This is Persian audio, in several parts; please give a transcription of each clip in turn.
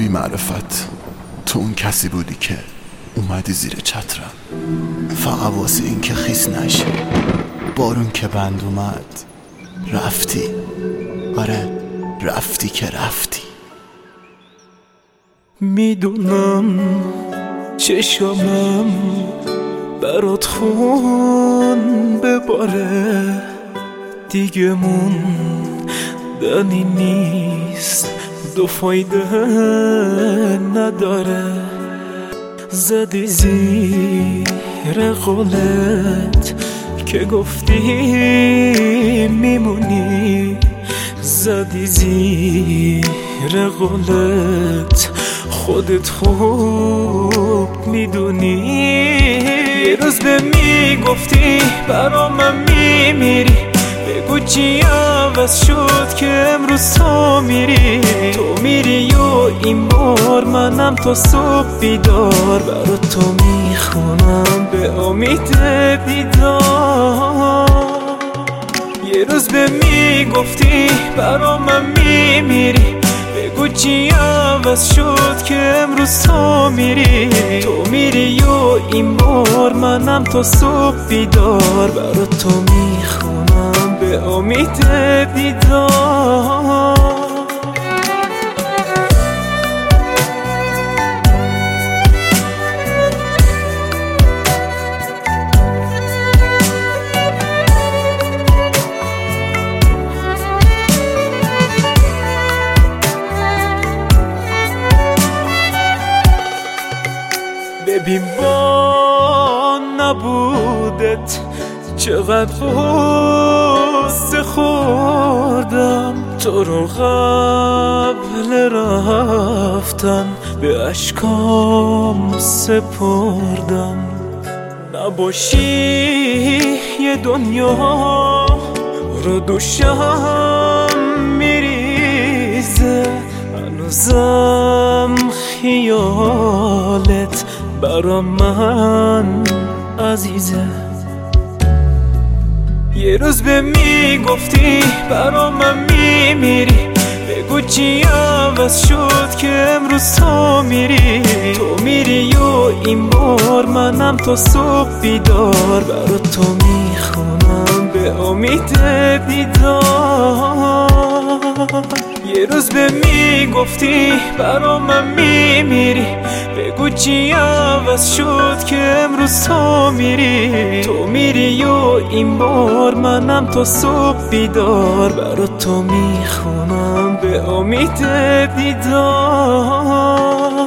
بی معرفت، تو اون کسی بودی که اومدی زیر چترم، فقط واسه این که خیس نشه. بارون که بند اومد رفتی، آره رفتی که رفتی. میدونم چشمم برات خون بباره، دیگه موندنی نیست، دو فایده نداره. زدی زیر قولت که گفتی میمونی، زدی زیر قولت خودت خوب میدونی. یه روز به میگفتی برام من میمیری، بگو چی عوض شد که امروز تو میری. تو میری و این بار منم تا صبح بیدار، برا تو میخونم به امید دیدار. یه روز به میگفتی برام من میمیری، بگو چی عوض شد که امروز تو میری. تو میری و این بار منم تا صبح بیدار، برا تو میخونم به امید دیدار. ببین با نبودت چقدر غصه خوردم، تو رو قبل رفتن به اشکام سپردم. نباشی یه دنیا رو دوشم میریزه، هنوزم خیالت برا من عزیزه. یه روز به میگفتی برا من میمیری، بگو چی عوض شد که امروز تو میری. تو میری و این بار منم تا صبح بیدار، برا تو میخونم به امید دیدار. یه روز به میگفتی برا من میمیری، بگو چی عوض شد که امروز تو میری. تو میری و این بار منم تا صبح بیدار، برا تو میخونم به امید دیدار.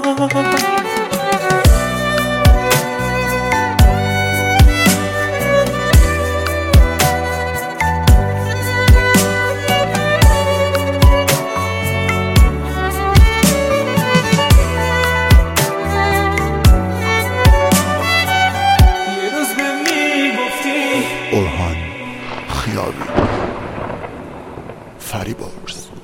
اورهان خیابی فریبرز.